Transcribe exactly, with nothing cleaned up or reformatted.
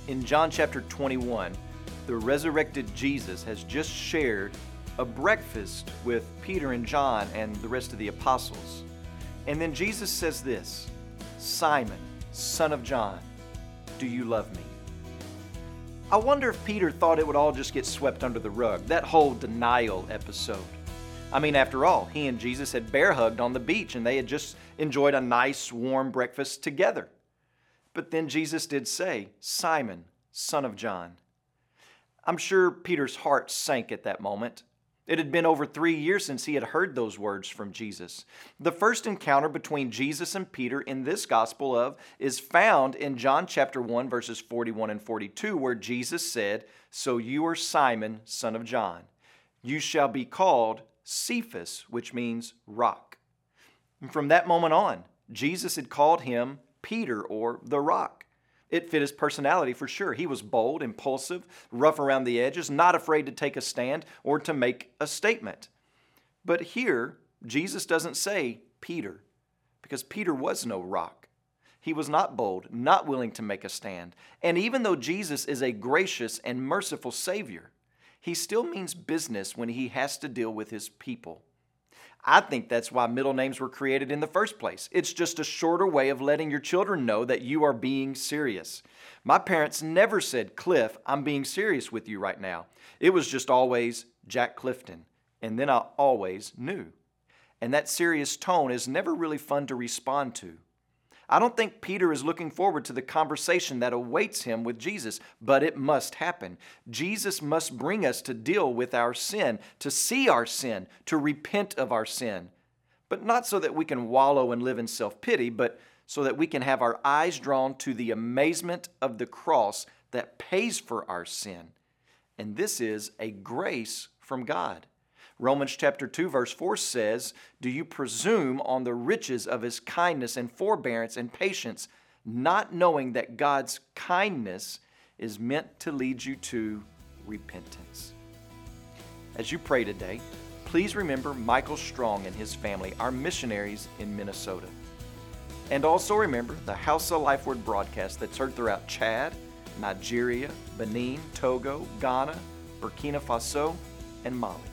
In John chapter twenty-one, the resurrected Jesus has just shared a breakfast with Peter and John and the rest of the apostles. And then Jesus says this, "Simon, son of John, do you love me?" I wonder if Peter thought it would all just get swept under the rug, that whole denial episode. I mean, after all, he and Jesus had bear hugged on the beach and they had just enjoyed a nice warm breakfast together. But then Jesus did say, "Simon, son of John." I'm sure Peter's heart sank at that moment. It had been over three years since he had heard those words from Jesus. The first encounter between Jesus and Peter in this gospel of is found in John chapter one, verses forty-one and forty-two, where Jesus said, "So you are Simon, son of John. You shall be called Cephas," which means rock. And from that moment on, Jesus had called him Peter, or the Rock. It fit his personality for sure. He was bold, impulsive, rough around the edges, not afraid to take a stand or to make a statement. But here, Jesus doesn't say Peter, because Peter was no rock. He was not bold, not willing to make a stand. And even though Jesus is a gracious and merciful Savior, he still means business when he has to deal with his people. I think that's why middle names were created in the first place. It's just a shorter way of letting your children know that you are being serious. My parents never said, "Cliff, I'm being serious with you right now." It was just always Jack Clifton, and then I always knew. And that serious tone is never really fun to respond to. I don't think Peter is looking forward to the conversation that awaits him with Jesus, but it must happen. Jesus must bring us to deal with our sin, to see our sin, to repent of our sin. But not so that we can wallow and live in self-pity, but so that we can have our eyes drawn to the amazement of the cross that pays for our sin. And this is a grace from God. Romans chapter two verse four says, "Do you presume on the riches of his kindness and forbearance and patience, not knowing that God's kindness is meant to lead you to repentance?" As you pray today, please remember Michael Strong and his family, our missionaries in Minnesota. And also remember the House of Life Word broadcast that's heard throughout Chad, Nigeria, Benin, Togo, Ghana, Burkina Faso, and Mali.